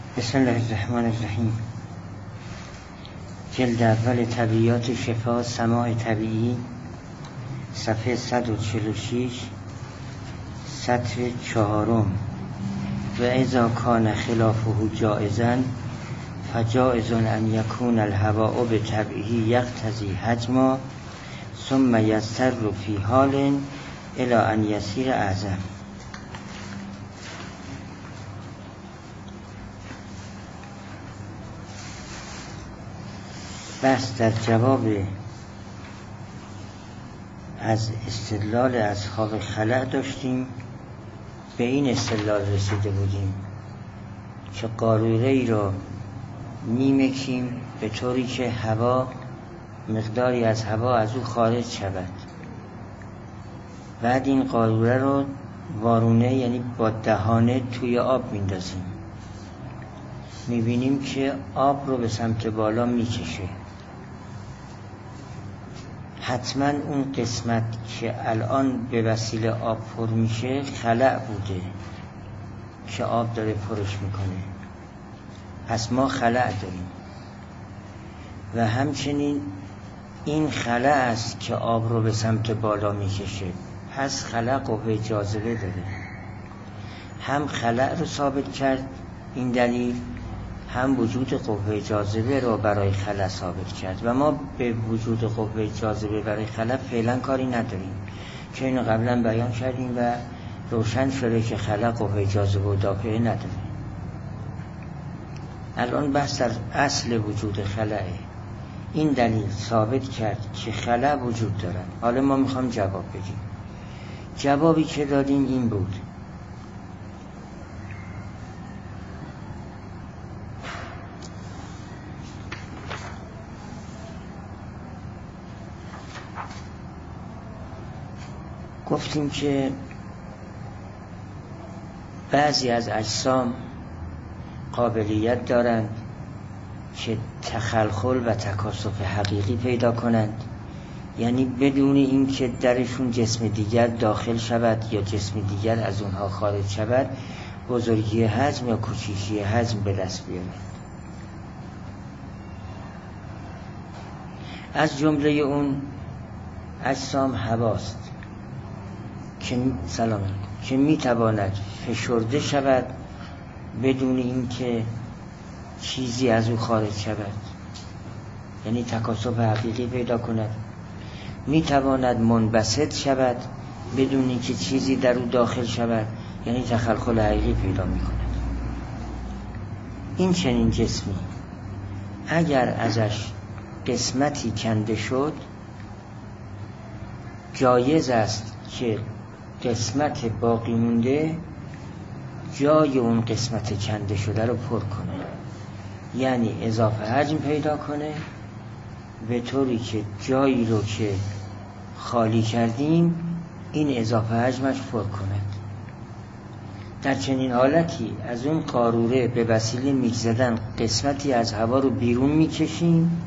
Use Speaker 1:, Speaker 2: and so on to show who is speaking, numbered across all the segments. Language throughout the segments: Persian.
Speaker 1: بسم الله الرحمن الرحیم. جلد اول طبیعیات شفا سماع طبیعی، صفحه 146، سطر 4. و اذا کان خلافه جائزا فجائز ان یکون الهواء بطبعه یقتضی حجما ثم یضطر فی حال الی ان یصیر اعظم. بس در جواب از استدلال اصحاب خلأ داشتیم. به این استدلال رسیده بودیم که قاروره ای را میمکیم به طوری که هوا، مقداری از هوا از او خارج شود. بعد این قاروره رو وارونه، یعنی با دهانه، توی آب میندازیم. میبینیم که آب رو به سمت بالا میکشه. حتما اون قسمت که الان به وسیله آب پر میشه خلأ بوده که آب داره پرش میکنه. پس ما خلأ داریم و همچنین این خلأ است که آب رو به سمت بالا میکشه. پس خلأ قوه جاذبه داره. هم خلأ رو ثابت کرد این دلیل، هم وجود قوه جاذبه رو برای خلأ ثابت کرد و ما به وجود قوه جاذبه برای خلأ فعلا کاری نداریم، که اینو قبلا بیان کردیم و روشن شده که خلأ قوه جاذبه و دافعه نداره. الان بحث در اصل وجود خلأه. این دلیل ثابت کرد که خلأ وجود دارد. حالا ما میخوام جواب بدیم. جوابی که دادیم این بود: گفتیم که بعضی از اجسام قابلیت دارند که تخلخل و تکاثف حقیقی پیدا کنند، یعنی بدون این که درشون جسم دیگر داخل شود یا جسم دیگر از اونها خارج شود، بزرگی حجم یا کوچیکی حجم به دست بیارند. از جمله اون اجسام هواست که میتواند فشرده شود بدون اینکه چیزی از او خارج شود، یعنی تکاثف حقیقی پیدا کند. میتواند منبسط شود بدون اینکه چیزی در او داخل شود، یعنی تخلخل حقیقی پیدا میکند. این چنین جسمی اگر ازش قسمتی کنده شد، جایز است که قسمت باقی مونده جای اون قسمت کنده شده رو پر کنه، یعنی اضافه حجم پیدا کنه به طوری که جایی رو که خالی کردیم این اضافه حجمش پر کند. در چنین حالتی از اون قاروره به وسیله میک زدن قسمتی از هوا رو بیرون میکشیم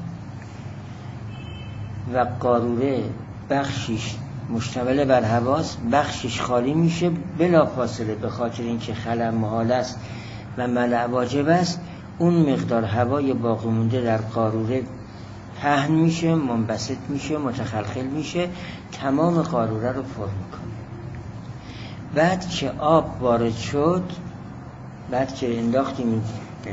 Speaker 1: و قاروره بخشیش مشتمل بر هواست، بخشش خالی میشه بلافاصله، به خاطر اینکه خلأ محال است و ملأ واجب است. اون مقدار هوای باقی مونده در قاروره پهن میشه، منبسط میشه، متخلخل میشه، تمام قاروره رو پر میکنه. بعد که آب وارد شد، بعد که انداختیم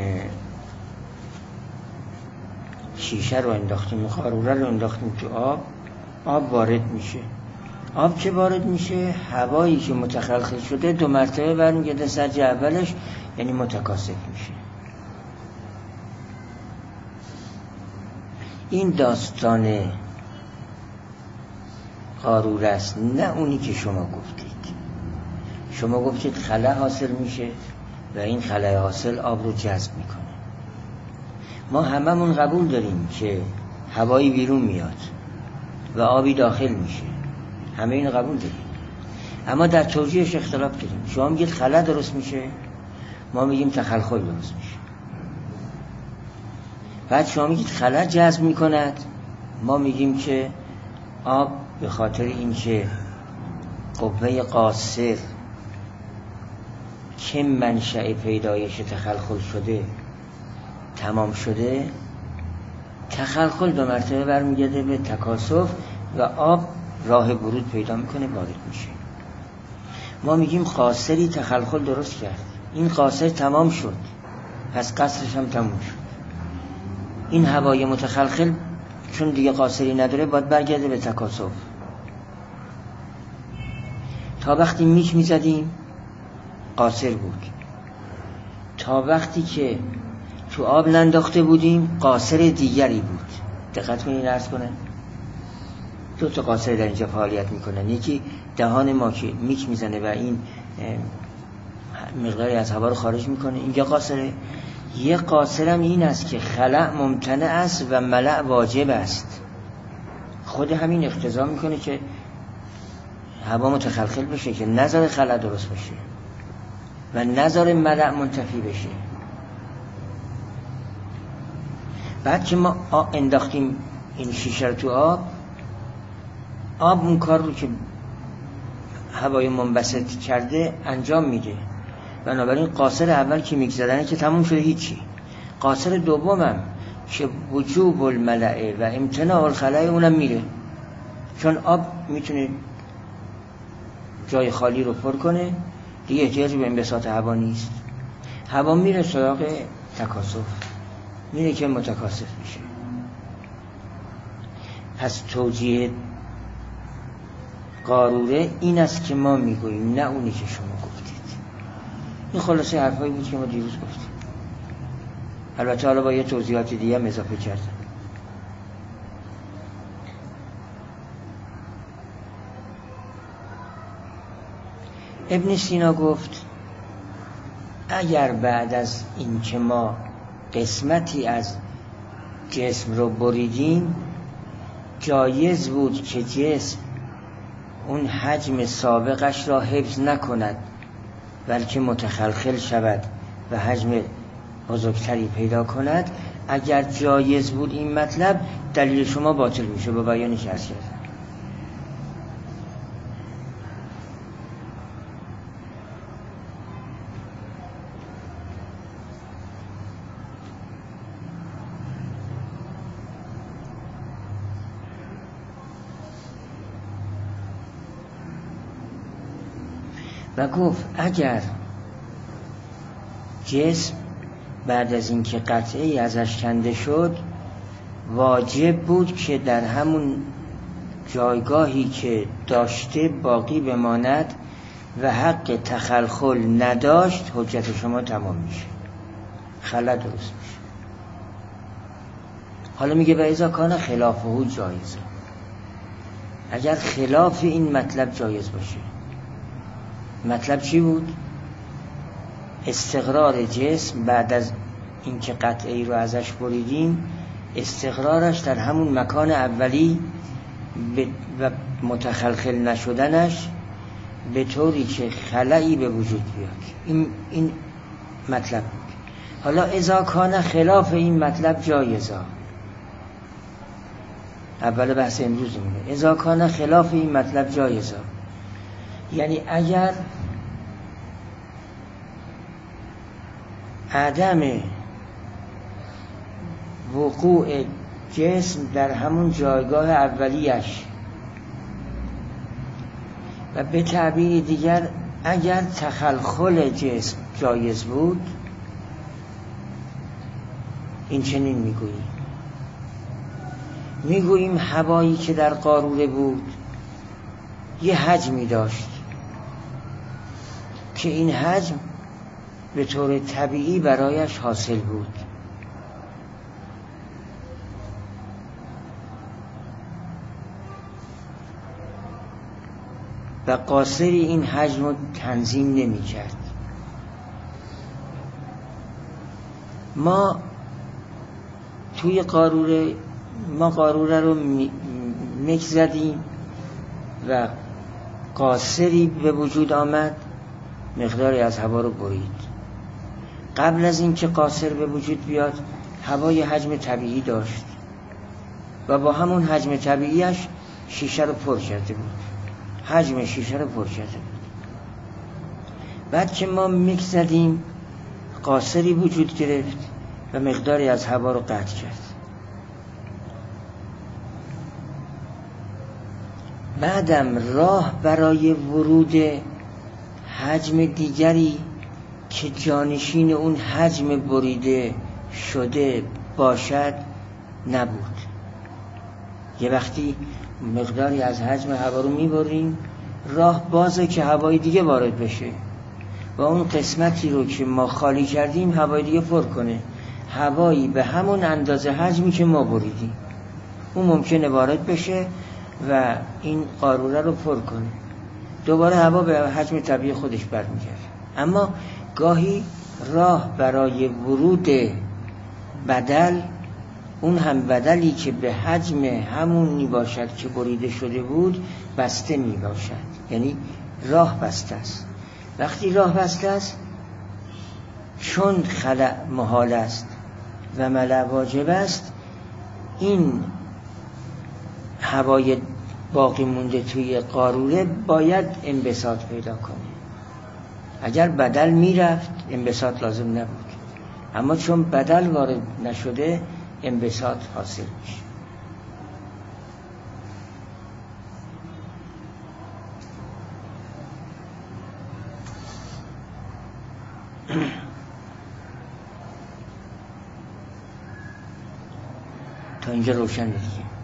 Speaker 1: شیشه رو انداختیم، قاروره رو انداختیم تو آب وارد میشه. آب که وارد میشه، هوایی که متخلخل شده 2 مرتبه برمیگرده سر جای اولش، یعنی متکاثف میشه. این داستان قاروره است، نه اونی که شما گفتید. شما گفتید خلأ حاصل میشه و این خلأ حاصل آب رو جذب میکنه. ما هممون قبول داریم که هوایی بیرون میاد و آبی داخل میشه، همه این قبول داریم، اما در توجیهش اختلاف داریم. شما میگید خلأ درست میشه، ما میگیم تخلخل درست میشه. بعد شما میگید خلأ جذب میکند، ما میگیم که آب به خاطر اینکه قوه قاصر که منشأ پیدایش تخلخل شده تمام شده، تخلخل به مرتبه برمیگرده به تکاثف و آب راه ورود پیدا میکنه، وارد میشه. ما میگیم قاصری تخلخل درست کرد، این قاصر تمام شد، پس قصرش هم تمام شد. این هوای متخلخل چون دیگه قاصری نداره باید برگرده به تکاثف. تا وقتی میک میزدیم قاصر بود، تا وقتی که تو آب ننداخته بودیم قاصر دیگری بود. دقت کنید عرض کنن 2 تا قاصر در اینجا فعالیت میکنن. یکی دهان ما که میک میزنه و این مقداری از هوا رو خارج میکنه، اینجا قاصره. یه قاصرم این است که خلأ ممتنع است و ملأ واجب است. خود همین اقتضا میکنه که هوا متخلخل بشه که نظر خلأ درست بشه و نظر ملأ منتفی بشه. بعد که ما انداختیم این شیشه رو تو آب اون کار رو که هوای منبسط کرده انجام میده. بنابراین قاصر اول که میگذارنه که تموم شده هیچی. قاصر دومم که وجوب الملأ و امتناع الخلأ اونم میره، چون آب میتونه جای خالی رو پر کنه، دیگه احتیاجی به انبساط هوا نیست. هوا میره سراغ تکاثف، میره که متکاثف میشه. پس توجیه قاروره این است که ما میگوییم، نه اونی که شما گفتید. این خلاصه حرفایی بود که ما دیروز گفتیم. البته حالا با یه توضیحات دیگه هم اضافه کردم. ابن سینا گفت اگر بعد از این که ما قسمتی از جسم رو بریدیم جایز بود که جسم اون حجم سابقش را حفظ نکند بلکه متخلخل شود و حجم بزرگتری پیدا کند. اگر جایز بود این مطلب، دلیل شما باطل میشه با بیانش عرض کردم. و گفت اگر جسم بعد از اینکه قطعی ازش کنده شد واجب بود که در همون جایگاهی که داشته باقی بماند و حق تخلخل نداشت، حجت شما تمام میشه، خلأ درست میشه. حالا میگه و اذا کان خلافه جایزه، اگر خلاف این مطلب جایز باشه. مطلب چی بود؟ استقرار جسم بعد از اینکه قطعی رو ازش بریدیم، استقرارش در همون مکان اولی و متخلخل نشدنش به طوری که خلایی به وجود بیاد. این مطلب بود. حالا اذا کان خلاف این مطلب جایزا، اول بحث امروز میگه اذا کان خلاف این مطلب جایزا، یعنی اگر عدم وقوع جسم در همون جایگاه اولیش و به تعبیر دیگر اگر تخلخل جسم جایز بود، این چنین میگوییم هوایی که در قاروره بود یه حجمی داشت که این حجم به طور طبیعی برایش حاصل بود. و قاصری این حجم رو تنظیم نمی کرد. ما توی قاروره رو مک زدیم و قاصری به وجود آمد، مقداری از هوا رو برید. قبل از این که قاصر به وجود بیاد هوای حجم طبیعی داشت و با همون حجم طبیعیش شیشه رو پر کرده بود، حجم شیشه رو پر کرده بود. بعد که ما مک زدیم قاصری وجود گرفت و مقداری از هوا رو قطع کرد. بعدم راه برای ورود حجم دیگری که جانشین اون حجم بریده شده باشد نبود. یه وقتی مقداری از حجم هوا رو میبریم، راه بازه که هوای دیگه وارد بشه و اون قسمتی رو که ما خالی کردیم هوای دیگه پر کنه، هوایی به همون اندازه حجمی که ما بریدیم اون ممکنه وارد بشه و این قاروره رو پر کنه، دوباره هوا به حجم طبیعی خودش برمیگرده. اما گاهی راه برای ورود بدل، اون هم بدلی که به حجم همونی باشد که بریده شده بود، بسته می باشد، یعنی راه بسته است. وقتی راه بسته است، چون خلأ محال است و ملأ واجب است، این هوای باقی مونده توی قاروره باید انبساط پیدا کنه. اگر بدل میرفت انبساط لازم نبود، اما چون بدل وارد نشده انبساط حاصل میشه. تا اینجا روشن دیگه.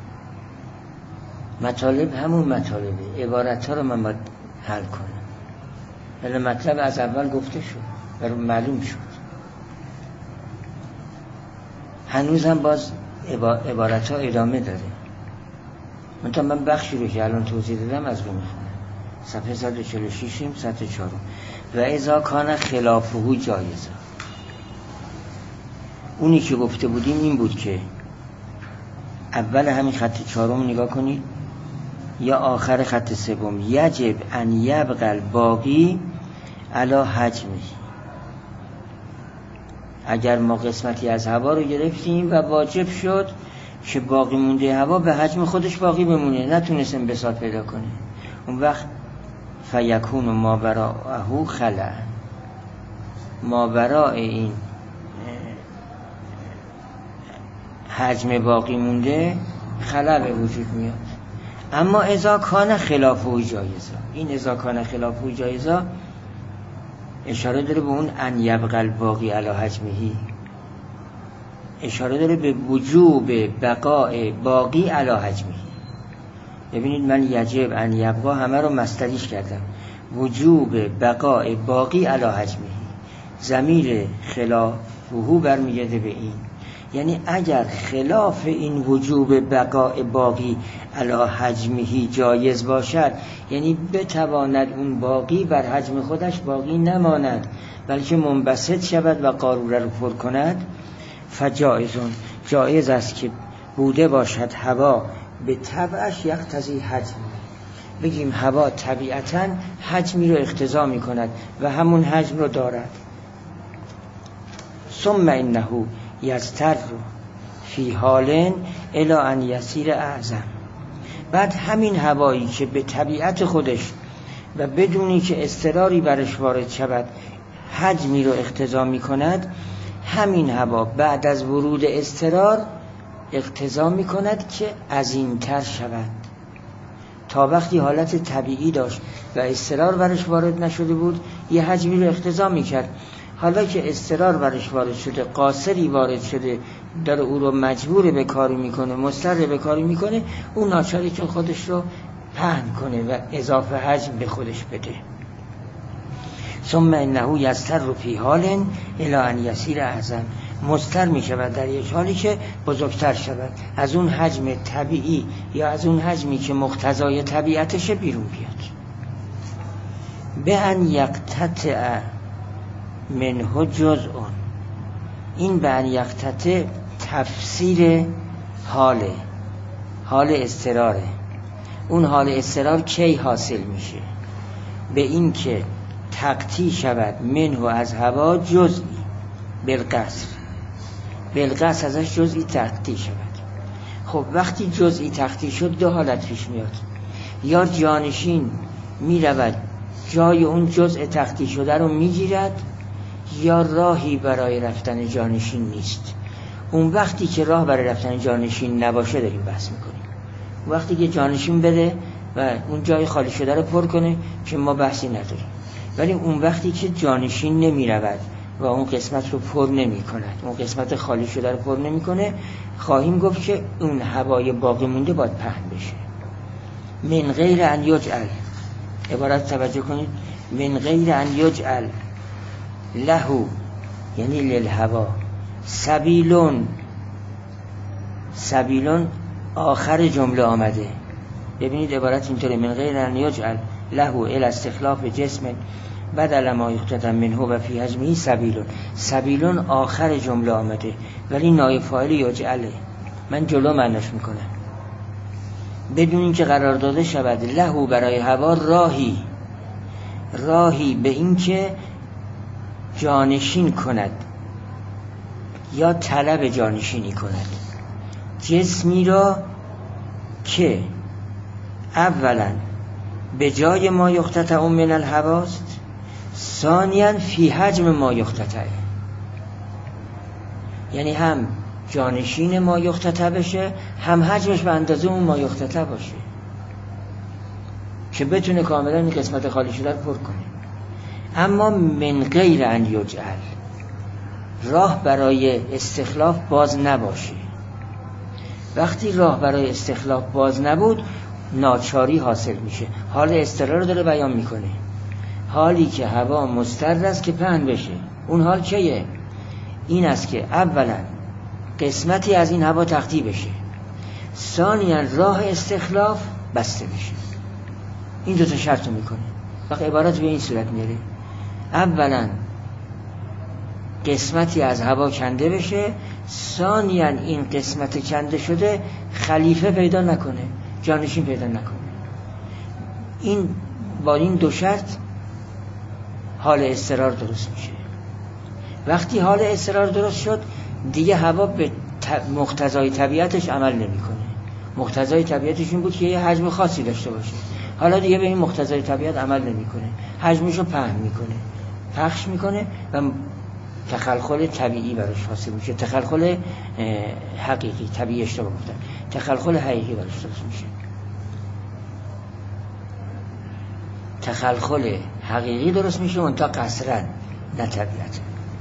Speaker 1: مطالب همون مطالبه، عبارت ها رو من باید حل کنم. ولی مطلب از اول گفته شد و معلوم شد. هنوز هم باز عبارت ها ادامه داره. من بخشی رو که الان توضیح دادم از رو میخونم. صفحه 146 سطح 4. و اذا کان خلافه جایزه. اونی که گفته بودیم این بود که اول همین خط 4 نگاه کنید یا آخر خط 3 یجب ان یبقى الباقی علی حجمه. اگر ما قسمتی از هوا رو گرفتیم و واجب شد که باقی مونده هوا به حجم خودش باقی بمونه، نتونست انبساط پیدا کنه، اون وقت فیکون ما براءه خلأ، ما براء این حجم باقی مونده خلأ به وجود میاد. اما اذا کان خلافه جایزه، این اذا کان خلافه جایزه اشاره داره به اون ان یبقى الباقی علی حجمه، اشاره داره به وجوب بقاء باقی علی حجمه. ببینید من یجب ان یبقى همه رو مصدریش کردم، وجوب بقاء باقی علی حجمه، ضمیر خلافه برمیگرده به این، یعنی اگر خلاف این وجوب بقاء باقی علی حجمه جایز باشد، یعنی بتواند اون باقی بر حجم خودش باقی نماند بلکه منبسط شود و قاروره رو پر کند، فجائزون، جایز است که بوده باشد هوا به طبعش یقتضی حجم، بگیم هوا طبیعتاً حجمی رو اقتضا می کند و همون حجم رو دارد. ثم انه یضطر فی حال الی ان یصیر اعظم، بعد همین هوایی که به طبیعت خودش و بدونی که اضطراری برش وارد شود حجمی رو اقتضا می کند، همین هوا بعد از ورود اضطرار اقتضا می کند که عظیم‌تر شود. تا وقتی حالت طبیعی داشت و اضطرار برش وارد نشده بود یه حجمی رو اقتضا می کرد، حالا که اضطرار برش وارد شده، قاصری وارد شده، داره او رو مجبور به کاری میکنه، مضطر به کاری میکنه، اون ناچاری که خودش رو پهن کنه و اضافه حجم به خودش بده. ثم انه یضطر فی حال الی ان یصیر اعظم، مضطر میشود در یک حالی که بزرگتر شود، از اون حجم طبیعی یا از اون حجمی که مقتضای طبیعتشه بیرون بیاد. به ان یقتطع منه جزء، این به ان یقتطع تفسیر حال اضطراره. اون حال اضطرار کی حاصل میشه؟ به این که تقطیع شود منه از هوا جزئی بالقصر ازش جزئی تقطیع شود. خب وقتی جزئی تقطیع شد دو حالت پیش میاد، یا جانشین میرود جای اون جزء تقطیع شده رو میگیرد، یا راهی برای رفتن جانشین نیست. اون وقتی که راه برای رفتن جانشین نباشه داریم بحث میکنیم. اون وقتی که جانشین بده و اون جای خالی شده رو پر کنه که ما بحثی نداریم. ولی اون وقتی که جانشین نمی رود و اون قسمت رو پر نمی کند، اون قسمت خالی شده رو پر نمی کنه، خواهیم گفت که اون هوای باقی مونده باید پهن بشه. من غیر ان یجعل، عبارت توجه کنید، من غیر ان یجعل له یعنی للهوا سبیلون. سبیلون آخر جمله آمده. ببینید عبارت اینطوره، من غیر ان یجعل له الی استخلاف جسم بدل ما یختتم منه و فی حجمه سبیلون. سبیلون آخر جمله آمده ولی نایب فاعل یجعله. من جلو معناش میکنم بدون اینکه قرار داده شود له برای هوا راهی به این که جانشین کند یا طلب جانشینی کند جسمی را که اولا به جای ما یختتع من الهواست، ثانیا فی حجم ما یختتع، یعنی هم جانشین ما یختتع بشه هم حجمش به اندازه اون ما یختتع باشه که بتونه کاملا این قسمت خالی شده رو پر کنه. اما من غیر ان یجعل، راه برای استخلاف باز نباشه. وقتی راه برای استخلاف باز نبود ناچاری حاصل میشه. حال اضطرار رو داره بیان میکنه، حالی که هوا مضطر است که پهن بشه. اون حال چیه؟ این است که اولا قسمتی از این هوا تختی بشه، ثانیا راه استخلاف بسته بشه. این دوتا شرط رو میکنه. وقت عبارت به این صورت میاره، اولا قسمتی از هوا کنده بشه، ثانیا این قسمت کنده شده خلیفه پیدا نکنه، جانشین پیدا نکنه. این با این دو شرط حال اضطرار درست میشه. وقتی حال اضطرار درست شد دیگه هوا به مقتضای طبیعتش عمل نمیکنه. مقتضای طبیعتش این بود که یه حجم خاصی داشته باشه. حالا دیگه به این مقتضای طبیعت عمل نمیکنه، حجمشو پهن میکنه، پخش میکنه و تخلخل طبیعی براش حاصل میشه. تخلخل حقیقی، طبیعی اشتباه گفتم، تخلخل حقیقی براش درست میشه. تخلخل حقیقی درست میشه اون تا قصرا، نه طبیعت.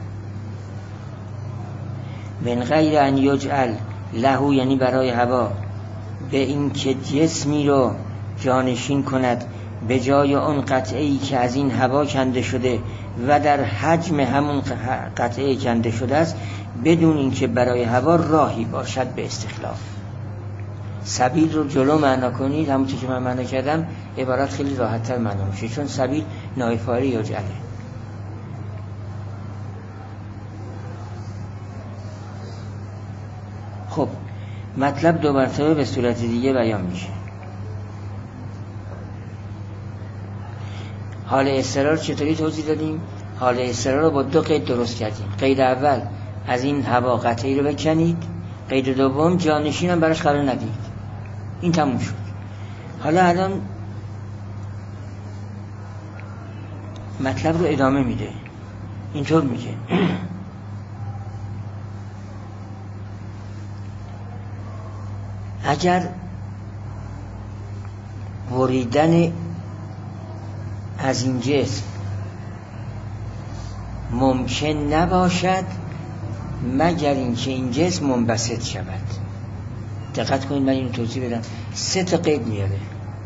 Speaker 1: من غیر ان یجعل له یعنی برای هوا به این که جسمی رو جانشین کند به جای اون قطعه‌ای که از این هوا کنده شده و در حجم همون قطعه کنده شده است، بدون اینکه برای هوا راهی باشد به استخلاف. سبیل رو جلو معنا کنید، همونطور که من معنا کردم عبارت خیلی راحت‌تر معنا میشه، چون سبیل نایب فاعل یجعله. خب مطلب دو مرتبه به صورت دیگه بیان میشه. حال اضطرار چطوری توضیح دادیم؟ حال اضطرار رو با دو قید درست کردیم. قید اول از این هوا قطعی رو بکنید، قید دوم جانشین هم براش قرار ندید. این تموم شد. حالا الان مطلب رو ادامه میده، اینطور میگه اگر بریدن از این جسم ممکن نباشد مگر اینکه این جسم منبسط شود. دقت کنید من اینو توضیح بدم. سه تا قید میاره.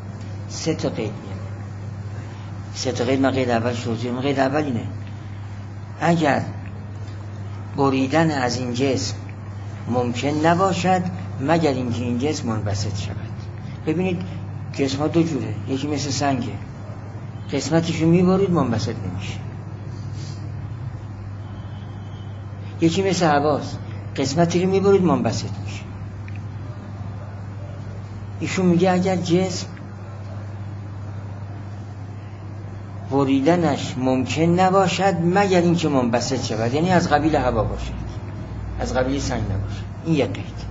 Speaker 1: من قید اول توضیح میدم. قید اول اینه اگر بریدن از این جسم ممکن نباشد مگر اینکه این جسم منبسط شود. ببینید جسم ها دو جوره، یکی مثل سنگه، قسمتشو میبرید منبسط نمیشه. یکی مثل هواست، قسمتی رو میبرید منبسط میشه. ایشون میگه اگر جسم بریدنش ممکن نباشد مگر اینکه منبسط شود، یعنی از قبیل هوا باشد، از قبیل سنگ نباشد. این یک قید.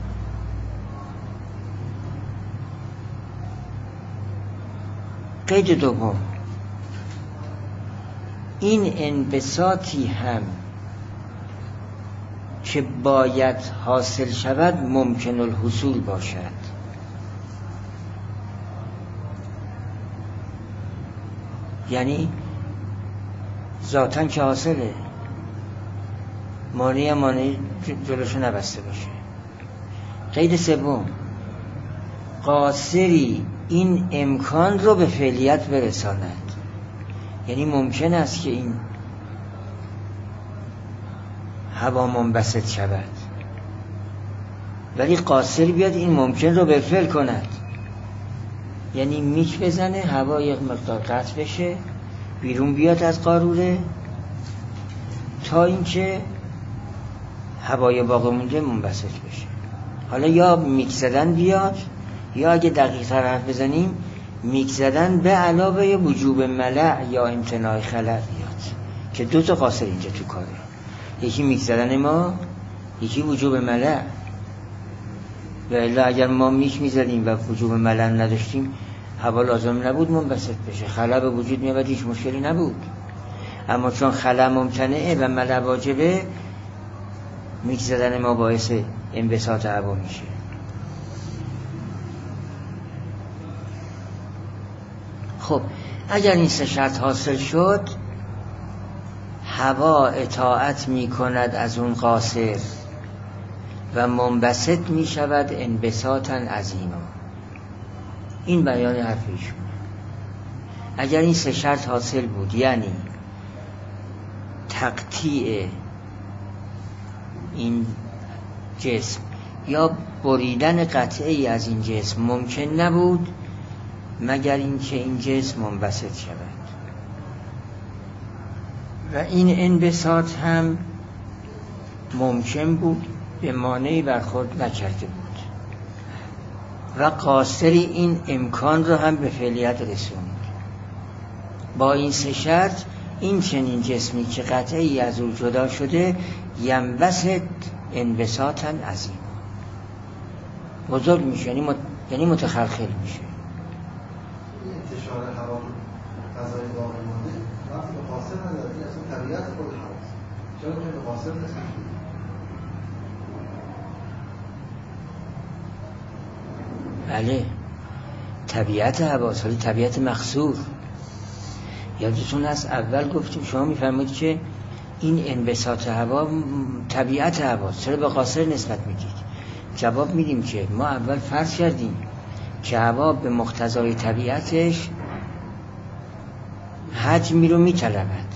Speaker 1: قید دوم این انبساطی هم که باید حاصل شود ممکن الحصول باشد. یعنی ذاتاً که حاصله، مانع جلوشو نبسته باشه. قید سوم، قاصری این امکان رو به فعلیت برساند. یعنی ممکن است که این هوا منبسط شود، ولی قاصری بیاد این ممکن رو به فعل کند. یعنی میک بزنه، هوا یک مقدار قطع بشه، بیرون بیاد از قاروره، تا اینکه هوای باقی مونده منبسط بشه. حالا یا میک زدن بیاد، یا اگه دقیق تر حرف بزنیم میک زدن به علاوه وجوب ملع یا امتناع خلع بیاد، که دو تا قاصر اینجا تو کاره. یکی میک زدن ما، یکی وجوب ملع. و الا اگر ما میک میزدیم و وجوب ملع نداشتیم، هوا لازم نبود منبسط بشه، خلع به وجود میاد، هیچ مشکلی نبود. اما چون خلع ممتنعه و ملع واجبه، میک زدن ما باعث انبساط هوا میشه. خب اگر این سه شرط حاصل شد، هوا اطاعت میکند از اون قاصر و منبسط میشود انبساطاً عظیما. این بیان حرفیشون. اگر این سه شرط حاصل بود، یعنی تقطیع این جسم یا بریدن قطعی از این جسم ممکن نبود مگر اینکه این جسم منبسط شود، و این انبساط هم ممکن بود، به مانعی برخورد نکرده بود، و قاصری این امکان رو هم به فعلیت رسوند. با این سه شرط این چنین جسمی که قطعی از او جدا شده ینبسط انبساطاً عظیم، بزرگ میشه، یعنی متخلخل میشه.
Speaker 2: انتشار هوا فضای باقی مانده وقتی به قاصر نداره، این اصلا طبیعت خود هواست، چرا که به قاصر نسبت؟
Speaker 1: بله، طبیعت هواست، ولی طبیعت مخصور. یادتون هست اول گفتیم، شما میفرمایید که این انبساط هوا طبیعت هواست، چرا به قاصر نسبت میدید؟ جواب میدیم که ما اول فرض کردیم که هوا به مقتضای طبیعتش حجمی رو میطلبد.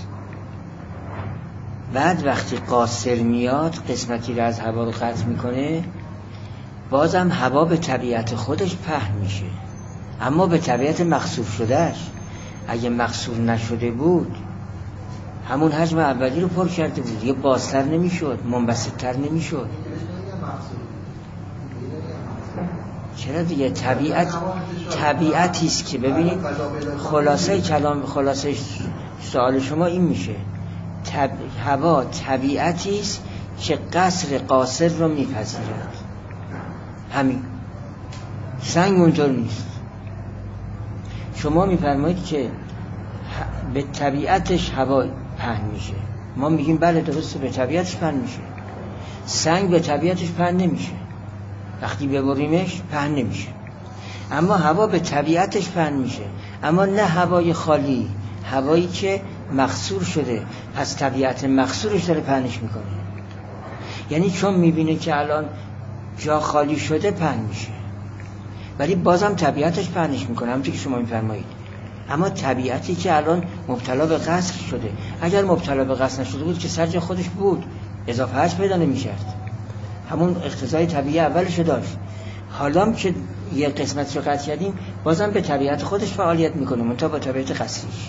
Speaker 1: بعد وقتی قاصر میاد قسمتی رو از هوا رو قطع میکنه، بازم هوا به طبیعت خودش پهن میشه، اما به طبیعت مخصوص شدهش. اگه مخصوص نشده بود همون حجم اولی رو پر کرده بود، یه بازتر نمیشد، منبسط‌تر نمیشد. چرا دیگه؟ طبیعتی است که ببینید، خلاصه سوال شما این میشه، هوا طبیعتی است که قصر قاصر رو میپذیرد. همین. سنگ اونطور نیست. شما میفرمایید که به طبیعتش هوا پهن میشه، ما میگیم بله درسته، به طبیعتش پهن میشه. سنگ به طبیعتش پهن نمیشه، وقتی ببریمش پهن نمیشه. اما هوا به طبیعتش پهن میشه، اما نه هوای خالی، هوایی که مخصور شده، پس طبیعت مخصورش داره پهنش میکنه. یعنی چون میبینه که الان جا خالی شده پهن میشه، ولی بازم طبیعتش پهنش میکنه، همونطور که شما میفرمایید. اما طبیعتی که الان مبتلا به قصر شده، اگر مبتلا به قصر نشده بود که سر جای خودش بود، اضافه حجم پیدا نمی‌کرد، همون اقتضای طبیعی اولش داشت. حالا که یه قسمت رو قطع کردیم، بازم به طبیعت خودش فعالیت میکنه، منتها با طبیعت قصریش.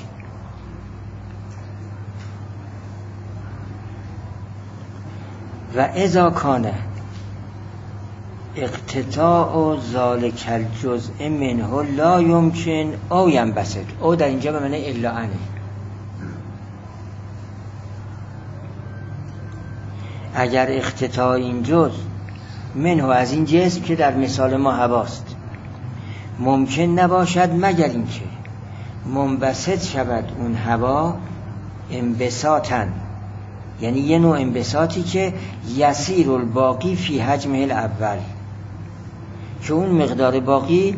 Speaker 1: و اذا کانه اقتطاع ذالک الجزء منه لا یمکن او ینبسط، او در اینجا به معنی الا انه. اگر اقتطاع این جزء منه از این جسم که در مثال ما هواست ممکن نباشد مگر اینکه منبسط شود اون هوا انبساطن، یعنی یه نوع انبساطی که یسیر الباقی فی حجمه الاول، که اون مقدار باقی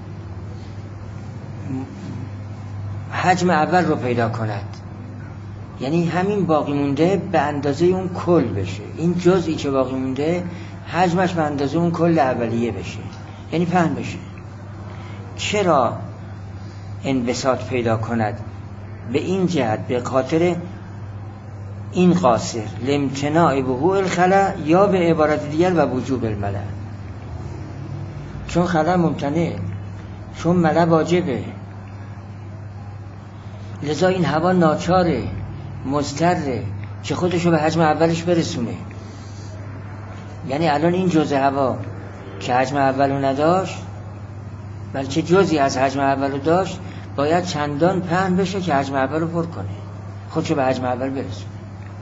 Speaker 1: حجم اول رو پیدا کند، یعنی همین باقی مونده به اندازه اون کل بشه، این جزئی که باقی مونده حجمش به اندازه اون کل اولیه بشه، یعنی پهن بشه. چرا انبساط پیدا کند؟ به این جهت، به خاطر این قاصر لامتناع وقوع الخلأ، یا به عبارت دیگر و وجوب الملأ، چون خلأ ممتنع، چون ملأ واجبه، لذا این هوا ناچاره، مضطره که خودشو به حجم اولش برسونه. یعنی الان این جزء هوا که حجم اولو نداشت، بلکه جزئی از حجم اولو داشت، باید چندان پهن بشه که حجم اولو پر کنه، خودشو به حجم اول برسونه.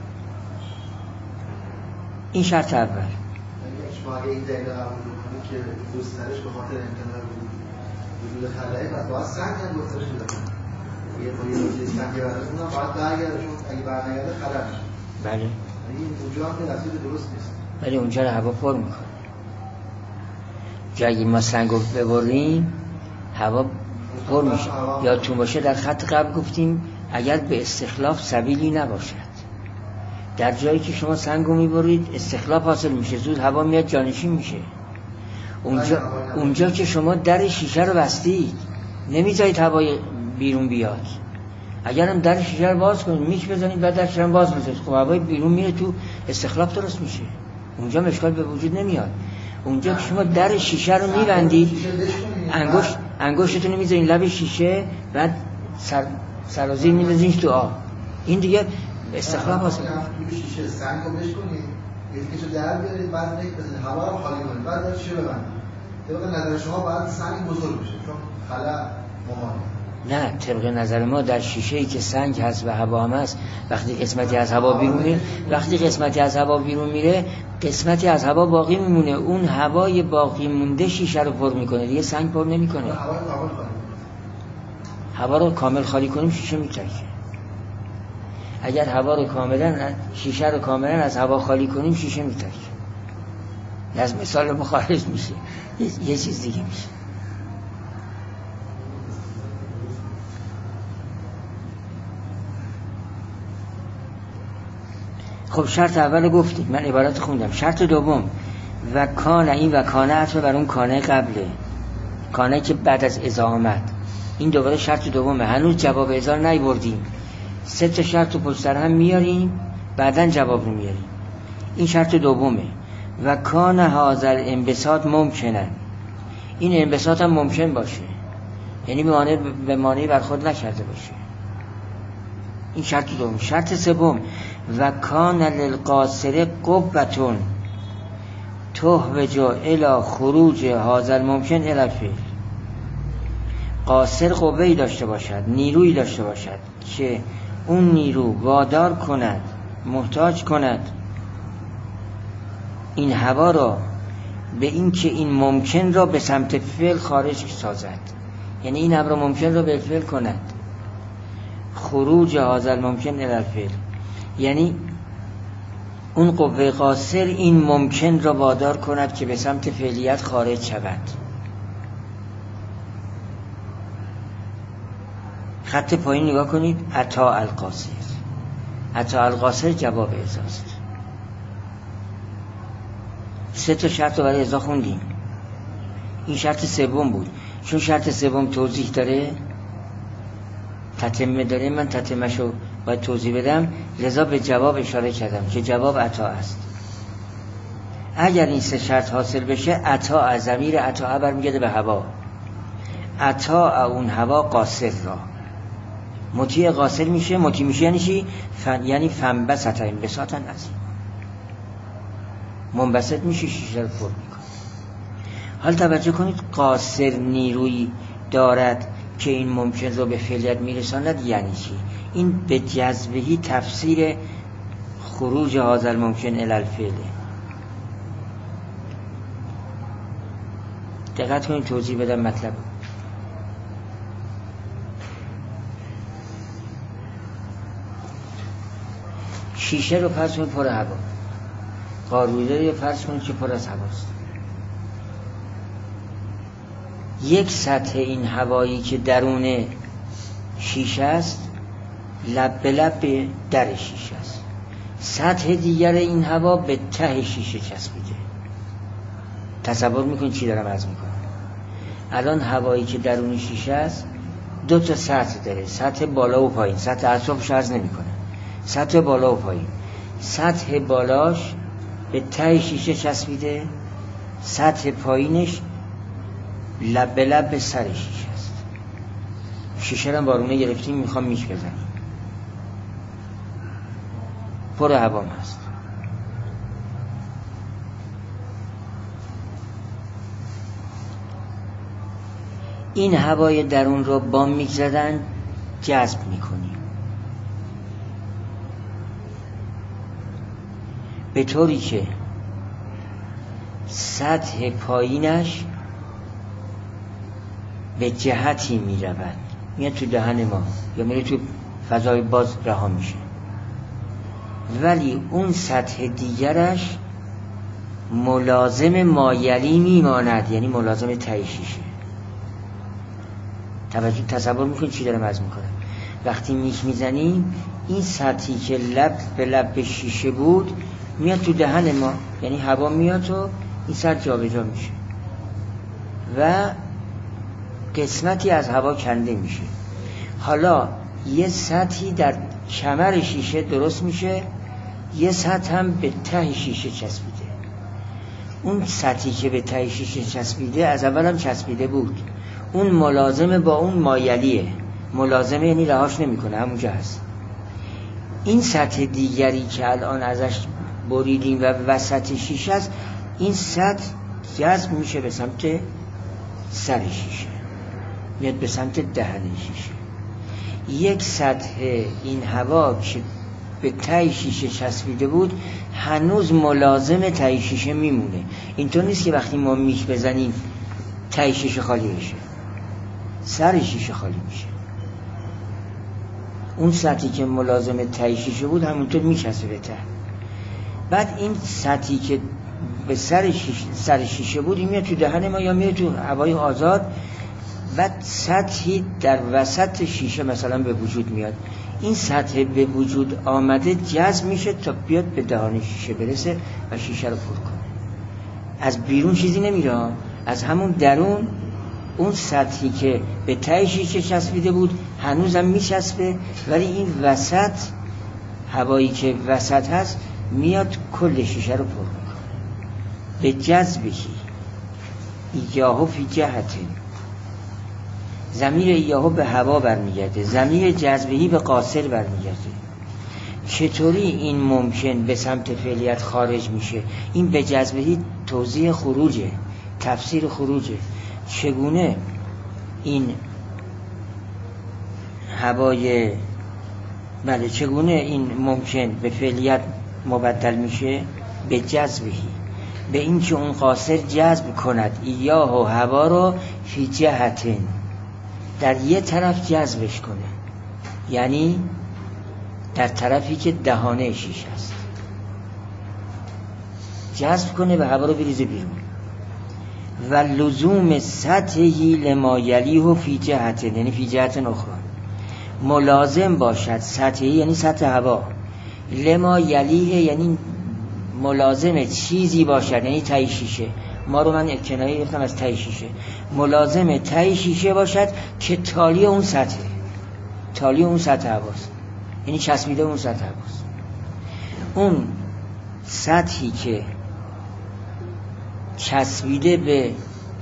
Speaker 1: این شرط اول.
Speaker 2: شما اگه این دلیل قبول کنید که گسترش به خاطر امتناع وجود خلأ، باید سنگ هم گسترش بده. یه پولی سنگی براتون باید برگرده، چون اگه برنگرده خلأ میشه.
Speaker 1: بله.
Speaker 2: این اونجا هم که نتیجه درست نیست.
Speaker 1: ولی اونجا رو هوا پر میکنه. جا اگه ما سنگ رو ببریم هوا پر میشه. یا تو باشه در خط قبل گفتیم اگر به استخلاف سبیلی نباشد، در جایی که شما سنگ رو میبرید استخلاف حاصل میشه، زود هوا میاد جانشین میشه. اونجا که شما در شیشه رو بستید نمیذارید هوای بیرون بیاد، اگرم در شیشه رو باز کنید میش بزنید بعد درش هم باز بزنید، خب هوای بیرون میره تو، استخلاف درست میشه، اونجا مشکل به وجود نمیاد. اونجا که شما در شیشه رو میبندید، انگشتتون رو میذارین لب شیشه، بعد سرازیر میذارینش تو آب، این دیگه استخلاف حاصل میشه.
Speaker 2: شیشه سنگ رو بشکنید، یکیشو در بیارید، بعد بزنید هوا رو خالی کنید، بعد در شیشه ببندید. طبق نظر شما باید سنگ بزرگ بشه چون خلأ ممانه.
Speaker 1: نه، طبق نظر ما در شیشه‌ای که سنگ هست و هوا هم هست، وقتی قسمتی از هوا بیرون میره، قسمتی از هوا باقی میمونه، اون هوای باقی مونده شیشه رو پر میکنه، دیگه سنگ پر نمیکنه. هوا رو کامل خالی کنیم شیشه میترکه. اگر هوا رو شیشه رو کاملا از هوا خالی کنیم شیشه میترکه. از مثال ما خارج میشه، یه چیز دیگه میشه. خب شرط اول گفتیم، من عبارت خوندم. شرط دوم و کانه، این و کانه عطف بر اون کانه قبله، کانه که بعد از اذا آمد، این دوباره شرط دومه، هنوز جواب اذا نیاوردیم، 3 تا شرط رو پشت سر هم میاریم بعدن جواب رو میاریم. این شرط دومه. و کانه هازل انبساط ممکنه، این انبساط هم ممکن باشه، یعنی به معنی برخورد نکرده باشه. این شرط دوم. شرط سوم و کان للقاصر قوتون تهوج الی خروج هازل ممکن الی الفعل، قاصر قوه‌ای داشته باشد، نیرویی داشته باشد که اون نیرو وادار کند، محتاج کند این هوا را به این که این ممکن را به سمت فعل خارج سازد، یعنی این امر ممکن را به فعل کند. خروج هازل ممکن الی الفعل یعنی اون قوه قاصر این ممکن را وادار کند که به سمت فعلیت خارج شود. خط پایین نگاه کنید، عطا القاصر، عطا القاصر جواب اذاست. 3 تا شرط رو برای اذا خوندیم. این شرط سوم بود، چون شرط سوم توضیح داره، تتمه داره، من تتمه‌شو باید توضیح بدم، لذا به جواب اشاره کردم که جواب عطا است. اگر این 3 شرط حاصل بشه، عطا از ضمیر عطا برمیگرده به هوا، عطا اون هوا قاصر را مطیع قاصر میشه. مطیع میشه یعنی چی؟ یعنی فنبسط انبساطا عظیم، منبسط میشه، شیشه رو پر میکنه. حال توجه کنید، قاصر نیرویی دارد که این ممکن رو به فعلیت میرساند یعنی چی؟ این به جذبهی تفسیر خروج هازل ممکن الی الفعل. دقت کنید توضیح بدم مطلب. شیشه رو فرض کنید پر هوا، قاروره رو فرض کنید که پر از هواست. یک سطح این هوایی که درون شیشه است لب به لب به در شیشه است، سطح دیگر این هوا به ته شیشه چسبیده. تصور میکنید چی دارم عرض میکنم؟ الان هوایی که درون شیشه است دو تا سطح داره، سطح بالا و پایین. سطح اطرافش عرض نمیکنه، سطح بالا و پایین. سطح بالاش به ته شیشه چسبیده، سطح پایینش لب به لب به سر شیشه است. شیشه رو بارونه گرفتیم، میخوام میش بزنیم، پر هوام هست. این هوای درون رو با میک زدن جذب میکنیم به طوری که سطح پایینش به جهتی میرود، میاد تو دهن ما یا میره تو فضای باز رها میشه، ولی اون سطح دیگرش ملازم مایلی میماند، یعنی ملازم ته شیشه. تصور میکنید چی دارم عرض میکنم؟ وقتی میش میزنیم این سطحی که لب به لب به شیشه بود میاد تو دهن ما، یعنی هوا میاد و این سطح جابجا میشه و قسمتی از هوا کنده میشه. حالا یه سطحی در کمر شیشه درست میشه، یه سطح هم به ته شیشه چسبیده. اون سطحی که به ته شیشه چسبیده از اول هم چسبیده بود، اون ملازمه با اون مایلیه. ملازمه یعنی رهاش نمیکنه، همونجا هست. این سطح دیگری که الان ازش بریدیم و وسط شیشه است، این سطح جذب میشه به سمت سر شیشه، میاد به سمت دهن شیشه. یک سطح این هوا که به ته شیشه چسبیده بود هنوز ملازم ته شیشه میمونه. اینطور نیست که وقتی ما میش بزنیم ته شیشه خالی بشه، سر شیشه خالی میشه. اون سطحی که ملازم ته شیشه بود همونطور میچسبه به ته. بعد این سطحی که به سر شیشه بود این میاد تو دهن ما یا میاد تو هوای آزاد، بعد سطحی در وسط شیشه مثلا به وجود میاد. این سطح به وجود آمده جذب میشه تا بیاد به دهان شیشه برسه و شیشه رو پر کنه. از بیرون چیزی نمیره، از همون درون اون سطحی که به ته شیشه چسبیده بود هنوزم میچسبه، ولی این وسط هوایی که وسط هست میاد کل شیشه رو پر میکنه. به جذبهی ایجاهو فی جهتین، ضمیر ایاهو به هوا برمیگرده، ضمیر جذبهی به قاصر برمیگرده. چطوری این ممکن به سمت فعلیت خارج میشه؟ این به جذبهی توضیح خروجه، تفسیر خروجه. چگونه این هوای چگونه این ممکن به فعلیت مبدل میشه؟ به جذبهی، به این که اون قاصر جذب کند ایاه و هوا رو فی جهتین، در یه طرف جذبش کنه، یعنی در طرفی که دهانه شیشه است جذب کنه و هوا رو بریزه بیرون. و لزوم سطحی لما یلیه فی جهتین، یعنی فی جهت اخرى، ملازم باشد سطحی یعنی سطح هوا، لما یلیه یعنی ملازم چیزی باشد، یعنی ته شیشه. ما رو من کنایه گرفتم از ته شیشه، ملازم ته شیشه باشد که تالی اون سطحه، تالی اون سطح هواست، یعنی چسبیده اون سطح هواست. اون سطحی که چسبیده به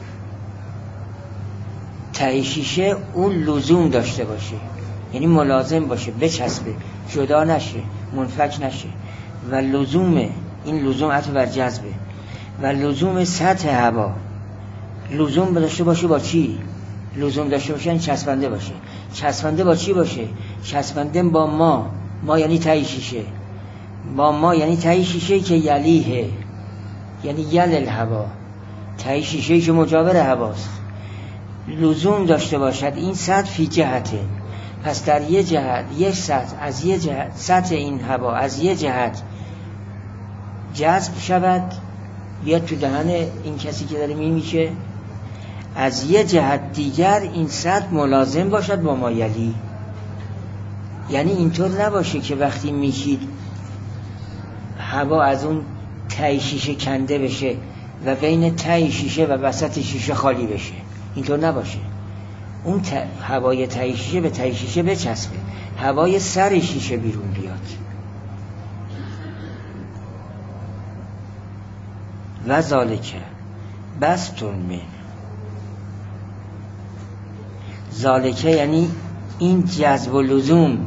Speaker 1: ته شیشه اون لزوم داشته باشه، یعنی ملازم باشه، بچسبه، جدا نشه، منفک نشه. و لزوم، این لزوم عطف بر جذبه. و لزوم سطح هوا لزوم داشته باشه با چی؟ لزوم داشته باشه یعنی چسبنده باشه. چسبنده با چی باشه؟ چسبنده با ما یعنی ته شیشه، با ما یعنی ته شیشه که یلیه، یعنی یل الهوا، ته شیشه که مجاور هواست. لزوم داشته باشد این سطح فی جهته، پس در یه جهت یک سطح از یه جهت سطح این هوا از یه جهت جذب شود بیاد تو دهن این کسی که داره میمیشه، از یه جهت دیگر این سطح ملازم باشد با مایلی. یعنی اینطور نباشه که وقتی میشید هوا از اون ته شیشه کنده بشه و بین ته شیشه و وسط شیشه خالی بشه، اینطور نباشه. اون هوای ته شیشه به ته شیشه بچسبه، هوای سر شیشه بیرون بیاد. و ذالکه بستون من، ذالکه یعنی این جذب و لزوم،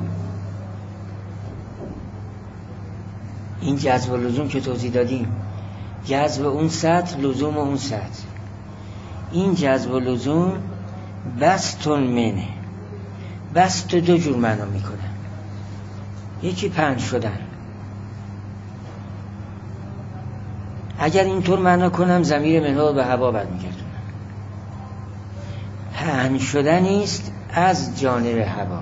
Speaker 1: این جذب و لزوم که توضیح دادیم، جذب اون سطح لزوم اون سطح، این جذب و لزوم بستون منه. بست دو جور معنا میکنه، یکی پهن شدن. اگر اینطور معنا کنم ضمیر منه رو به هوا برمیگردونم. پهن شدنی است از جانب هوا.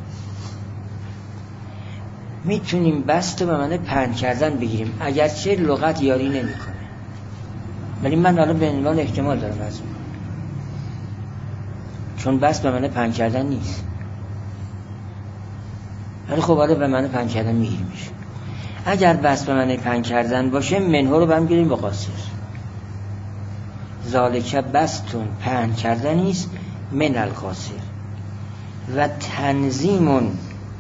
Speaker 1: میتونیم بست رو به معنی پهن کردن بگیریم، اگرچه لغت یاری نمیکنه، ولی من حالا به عنوان احتمال دارم از اون، چون بست به معنی پهن کردن نیست، ولی خب حالا به معنی پهن کردن میگیریمش. اگر بست به معنی پهن کردن باشه منه رو برمیگیریم با قاصر. ذالکه بستون پهن کردنی است من القاصر و تنظیمون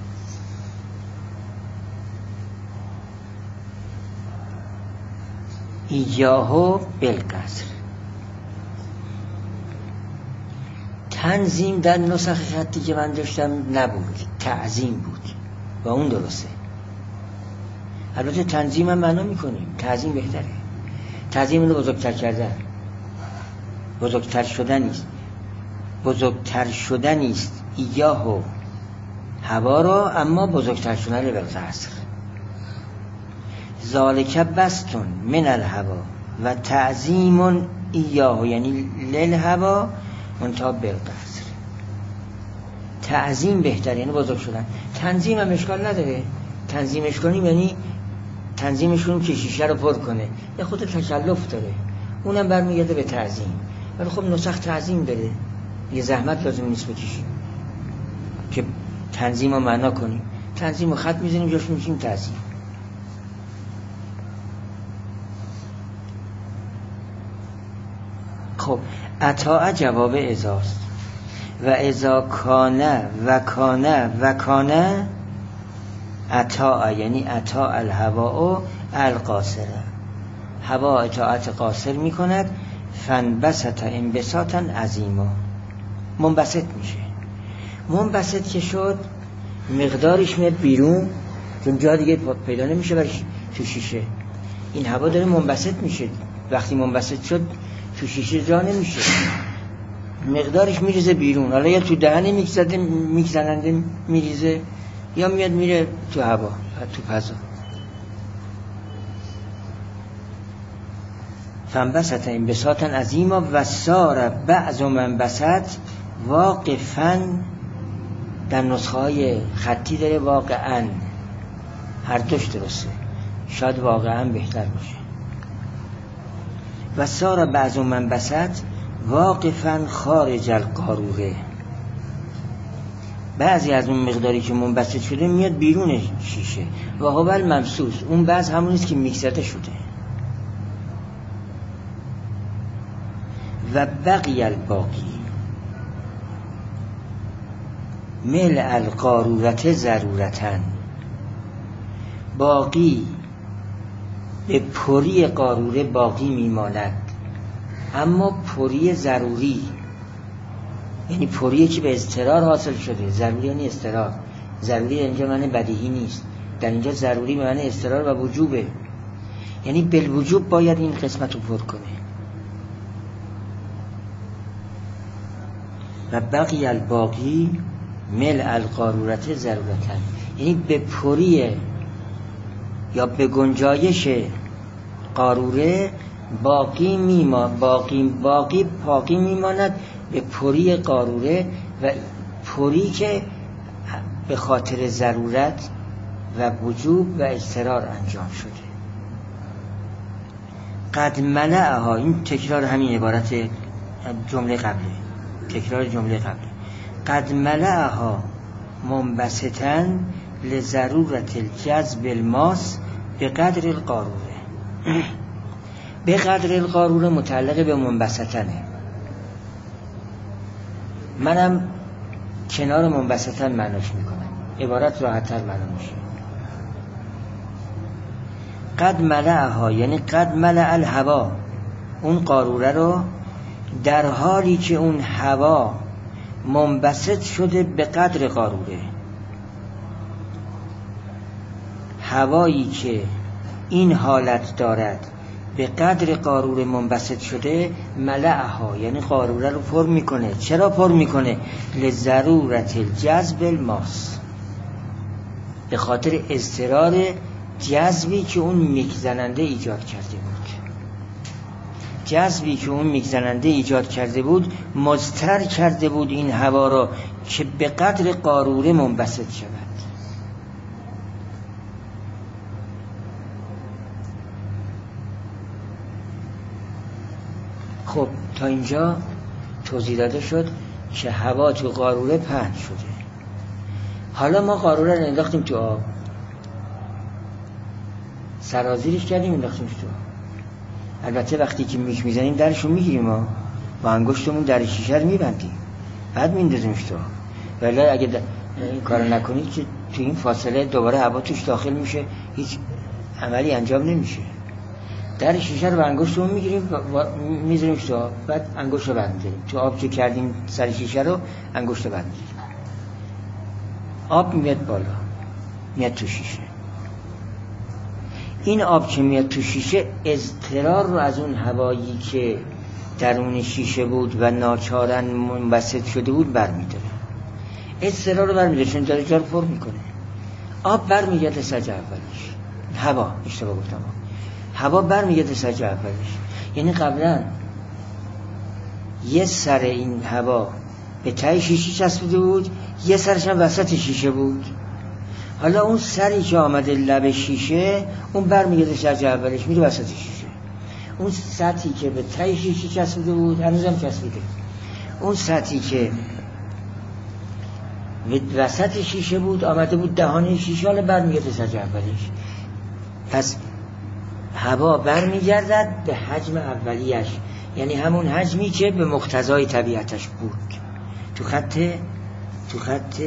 Speaker 1: ایجاهو بالقصر. تنظیم در نسخ خطی که من داشتم نبود، تعظیم بود و اون درسته. البته تنظیم هم معنا میکنیم، تعظیم بهتره. تعظیم رو بزرگتر کردن، بزرگتر شدن است، بزرگتر شدن است ایجاهو هوا رو، اما بزرگتر شدن بالقصر. ذالکه بستون من الهوا و تعظیم ایاه، یعنی للهوا منتها بالقصر. تعظیم بهتر یعنی بزرگ شدن. تنظیم هم اشکال نداره، تنظیمش کنیم یعنی تنظیمش کنیم که شیشه رو پر کنه، یه خود تکلف داره، اونم برمیگرده به تعظیم. ولی خب نسخ تعظیم داره، یه زحمت لازم نیست بکشیم که تنظیم رو معنا کنیم. تنظیم رو خط میزنیم جاش میشیم تعظیم. خب عطا جواب ازاست و ازا کانه و کانه و کانه عطا، یعنی عطا الهوا و القاصره. هوا اطاعت قاصر میکند، فنبسط انبساطا عظیما، منبسط میشه. منبسط که شد مقدارش میاد بیرون، چون جا دیگه پیدا نمیشه برش تو شیشه. این هوا داره منبسط میشه، وقتی منبسط شد تو شیشه جا نمیشه، مقدارش میریزه بیرون. حالا یا تو دهن میگذننده میریزه، یا میاد میره تو هوا، تو فضا. فنبسط انبساطا عظیما و سار بعض منبسط واقفا. در نسخه های خطی داره واقعا، هر دوش درسته، شاید واقعا بهتر باشه. و سار بعض منبسط واقفا خارج القاروره. بعضی از اون مقداری که منبسط شده میاد بیرون شیشه. و هو الممسوس، اون بعض همونیست که میکسته شده. و بقی الباقی مل القارورت ضرورتن. باقی به پری قاروره باقی میماند، اما پری ضروری، یعنی پری که به اضطرار حاصل شده. ضروری یعنی اضطرار، ضروری اینجا معنی بدیهی نیست، در اینجا ضروری معنی اضطرار و وجوبه، یعنی بالوجوب باید این قسمت رو پر کنه. و بقی الباقی مل القارورت ضرورتن، یعنی به پری یا به گنجایش قاروره باقی میماند به پری قاروره. و پری که به خاطر ضرورت و وجوب و اضطرار انجام شده. قد ملأها، این تکرار همین عبارت جمله قبله، تکرار جمله قبله. قد ملأها منبسطاً لضرورت الجذب الماس به قدر القاروره. به قدر القاروره متعلق به منبسطنه. منم کنار منبسطن معناش میکنم، عبارت راحت‌تر معنا میشه. قد ملأها یعنی قد ملأ الهوا، اون قاروره رو در حالی که اون هوا منبسط شده به قدر قاروره. هوایی که این حالت دارد به قدر قاروره منبسط شده، ملأها یعنی قاروره رو پر میکنه. چرا پر میکنه؟ لضرورت الجذب الماس، به خاطر اضطرار جذبی که اون میگزننده ایجاد کرده بود. جذبی که اون میگزننده ایجاد کرده بود مضطر کرده بود این هوا را که به قدر قاروره منبسط شود. خب تا اینجا توضیح داده شد که هوا تو قاروره پهن شده. حالا ما قاروره رو انداختیم تو آب، سرازیرش کردیم انداختیمش تو آب. البته وقتی که میک میزنیم درشو میگیریم، ما با انگشتمون در شیشه رو میبندیم بعد میندازیمش تو آب. ولی اگه این کارو نکنید که تو این فاصله دوباره هوا توش داخل میشه، هیچ عملی انجام نمیشه. در شیشه رو با انگشتمون میگیریم میذاریمش تو آب، بعد انگشت رو بند می‌ذاریم تو آب که کردیم سر شیشه رو، انگشت رو بند می‌ذاریم. آب میاد بالا، میاد تو شیشه. این آب که میاد تو شیشه اضطرار رو از اون هوایی که درون شیشه بود و ناچارن منبسط شده بود برمی‌داره. اضطرار رو برمی‌داره چون داره جا رو پر میکنه. آب برمیگرده سج اولش. هوا، اشتباه گفتم، هوا برمیگرده سج اولش. یعنی قبلا یه سر این هوا به ته شیشه چسبیده بود، یه سرش هم وسط شیشه بود. حالا اون سری که آمده لب شیشه اون برمیگرده سج اولش میره وسط شیشه. اون سطحی که به ته شیشه چسبیده بود هنوزم چسبیده. اون سطحی که وسط شیشه بود آمده بود دهانه شیشه، حالا برمیگرده سج اولش. پس هوا برمیگردد به حجم اولیش، یعنی همون حجمی که به مقتضای طبیعتش بود. تو خط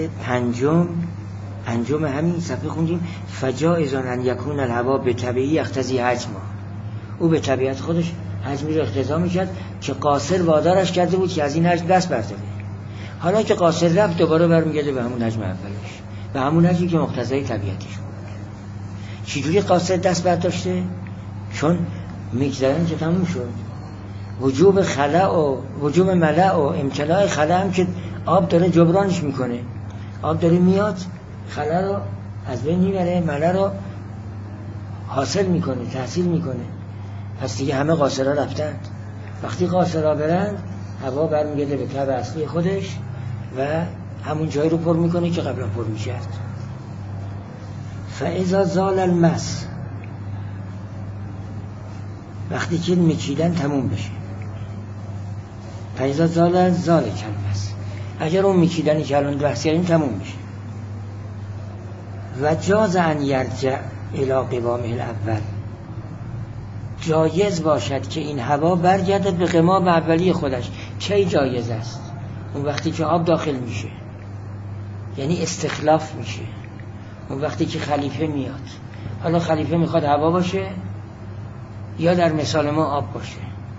Speaker 1: پنجم همین صفحه خوندیم فجائز ان یکون الهوا به طبیعی یقتضی حجما. او به طبیعت خودش حجمی رو اقتضا میکرد که قاصر وادارش کرده بود که از این حجم دست برداره. حالا که قاصر رفت دوباره برمیگرده به همون حجم اولش، به همون حجمی که مقتضای طبیعتش بود. چجوری قاصر دست برداشته؟ چون میگذرن که تموم شد. وجوب ملأ و امتلاء خلا هم که آب داره جبرانش میکنه. آب داره میاد خلا رو از بین میبره، ملأ رو حاصل میکنه، تحصیل میکنه. پس دیگه همه قاصرها رفتند. وقتی قاصرها برند هوا برمیگرده به طبع اصلی خودش و همون جایی رو پر میکنه که قبلا پر میشد. فاذا زال المس، وقتی که میچیدن تموم بشه. فاذا زال کلمس، اگر اون میچیدنی که الان بحث کردیم تموم بشه. و جاز ان یرجع الی قوامه الاول، جایز باشد که این هوا برگردد به قوام اولی خودش. چه جایز است؟ اون وقتی که آب داخل میشه، یعنی استخلاف میشه. اون وقتی که خلیفه میاد، حالا خلیفه میخواد هوا باشه یا در مثال ما آب باشه.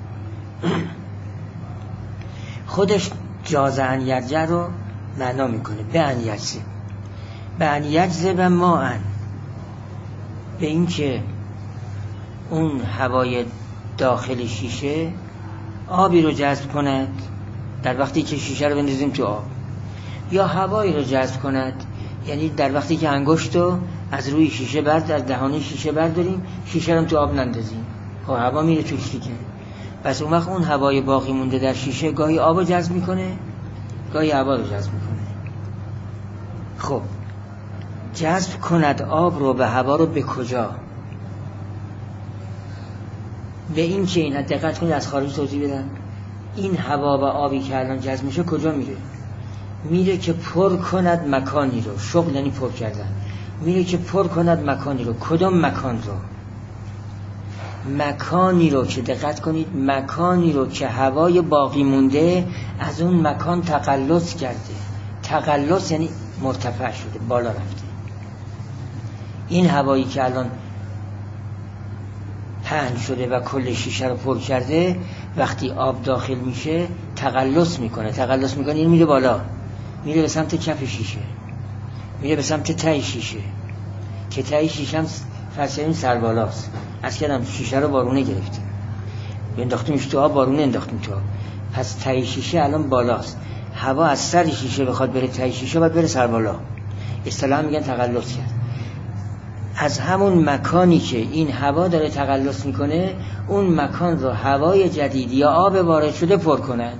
Speaker 1: خودش جاز ان یرجع رو معنا میکنه به ان یجذب ماء، به این که اون هوای داخل شیشه آبی رو جذب کند در وقتی که شیشه رو بندازیم تو آب، یا هوایی رو جذب کند، یعنی در وقتی که انگشت رو از روی شیشه از دهانه شیشه برداریم، شیشه رو تو آب نندازیم، خب هوا میره توش دیگه. پس اون وقت اون هوای باقی مونده در شیشه گاهی آب رو جذب میکنه، گاهی هوا رو جذب میکنه. خب جذب کند آب رو به هوا رو به کجا؟ به این که اینا دقت کنید از خارج توضیح بدن. این هوا و آبی که الان جذب میشه کجا میره؟ میره که پر کند مکانی رو. شغل یعنی پر کردن. میره که پر کند مکانی رو. کدام مکان رو؟ مکانی رو که دقت کنید، مکانی رو که هوای باقی مونده از اون مکان تقلص کرده. تقلص یعنی مرتفع شده، بالا رفته. این هوایی که الان پهن شده و کل شیشه رو پر کرده، وقتی آب داخل میشه تقلص میکنه. تقلص میکنه این میره بالا، میره به سمت کف شیشه، میره به سمت ته شیشه که ته شیشه هم فرسه سربالاست. از کردم شیشه رو بارونه گرفتیم، انداختیمش تو آب، بارونه انداختیم تو آب، پس ته شیشه الان بالاست. هوا از سر شیشه بخواد بره ته شیشه باید بره سربالا. اصطلاحا میگن تقلص کرد. از همون مکانی که این هوا داره تقلص میکنه، اون مکان رو هوای جدید یا آب وارد شده پر کند.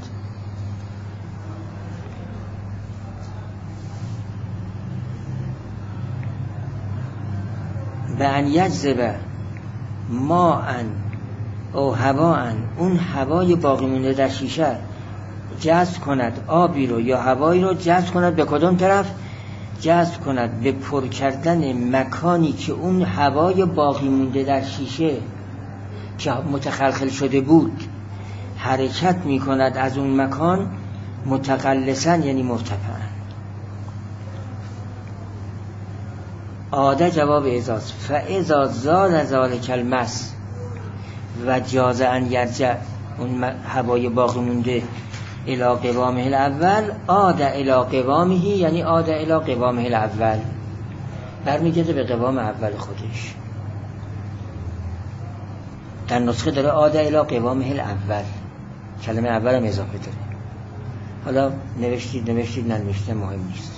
Speaker 1: به ان یجذب ماء او هواء، اون هوای باقی مونده در شیشه جذب کند آبی رو یا هوایی رو. جذب کند به کدوم طرف؟ جذب کند به پر کردن مکانی که اون هوای باقی مونده در شیشه که متخلخل شده بود حرکت می کند از اون مکان متقلصا یعنی مرتفعا. عاده جواب اعزاز. فاذا زال ذلک المس و جاز ان یرجع، اون هوای باقی مونده الی قوامه الاول، عاد الی قوامه یعنی عاد الی قوامه الاول، برمیگرده به قوام اول خودش. در نسخه داره عاد الی قوامه الاول، کلمه اول هم اضافه داره. حالا نوشتید ننوشته مهم نیست،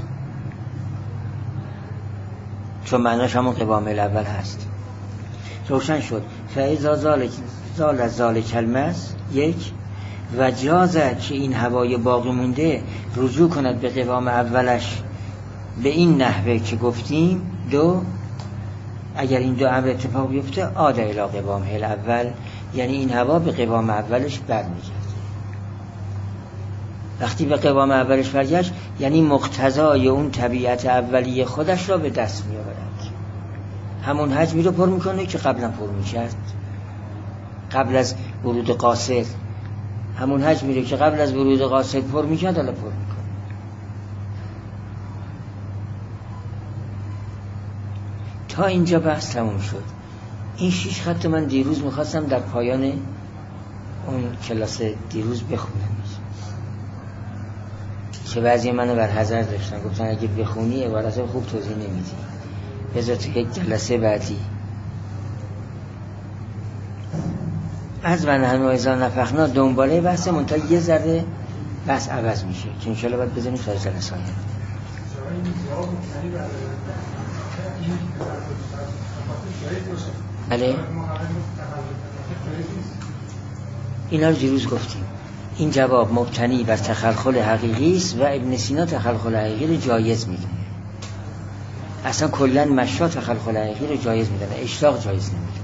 Speaker 1: چون معناش همون قوام الاول هست. روشن شد. فاذا زال ذلک المس، یک، و جازه که این هوای باقی مونده رجوع کند به قوام اولش به این نحوه که گفتیم. دو، اگر این دو امر اتفاق بیفته عاد الی قوامه الاول، یعنی این هوا به قوام اولش برمیگرده. وقتی به قوام اولش برگشت یعنی مقتضای اون طبیعت اولیه خودش را به دست می‌آورد. همون حجمی رو پر میکنه که قبلا پر میکرد، قبل از ورود قاصد. همون حجمی رو که قبل از ورود قاصد پر میکرد حالا پر میکنه. تا اینجا بحث تموم شد. این 6 خط من دیروز میخواستم در پایان اون کلاس دیروز بخونم که بعضی منو بر حذر داشتن، گفتن اگه بخونی عبارت خوب توضیح نمیدی، بذار تو یک جلسه بعدی. از من هنو ازا نفخنا دنباله بحث منتها یه ذره بحث عوض میشه که انشالله باید بزنیم تا جلسه آینده. بله اینا رو دیروز گفتیم. این جواب مبتنی بر تخلخل حقیقی است و ابن سینا تخلخل حقیقی رو جایز میدونه. اصلا کلا مشا تخلخل حقیقی رو جایز میدونه، اشتاق جایز نمیدونه.